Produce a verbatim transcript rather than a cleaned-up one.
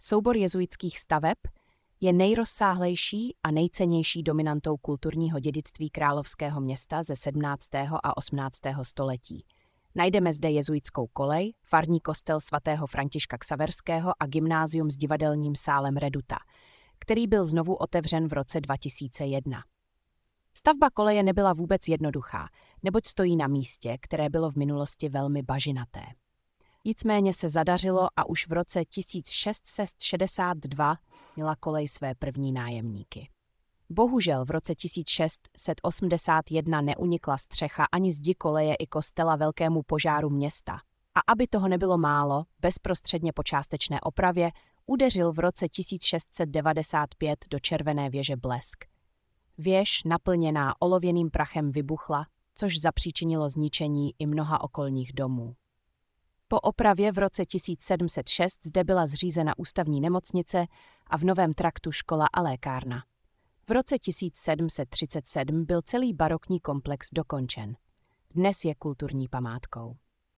Soubor jezuitských staveb je nejrozsáhlejší a nejcennější dominantou kulturního dědictví královského města ze sedmnáctého a osmnáctého století. Najdeme zde jezuitskou kolej, farní kostel svatého Františka Xaverského a gymnázium s divadelním sálem Reduta, který byl znovu otevřen v roce dva tisíce jedna. Stavba koleje nebyla vůbec jednoduchá, neboť stojí na místě, které bylo v minulosti velmi bažinaté. Nicméně se zadařilo a už v roce tisíc šest set šedesát dva měla kolej své první nájemníky. Bohužel v roce tisíc šest set osmdesát jedna neunikla střecha ani zdi koleje i kostela velkému požáru města. A aby toho nebylo málo, bezprostředně po částečné opravě udeřil v roce tisíc šest set devadesát pět do červené věže blesk. Věž, naplněná olověným prachem, vybuchla, což zapříčinilo zničení i mnoha okolních domů. Po opravě v roce tisíc sedm set šest zde byla zřízena ústavní nemocnice a v novém traktu škola a lékárna. V roce tisíc sedm set třicet sedm byl celý barokní komplex dokončen. Dnes je kulturní památkou.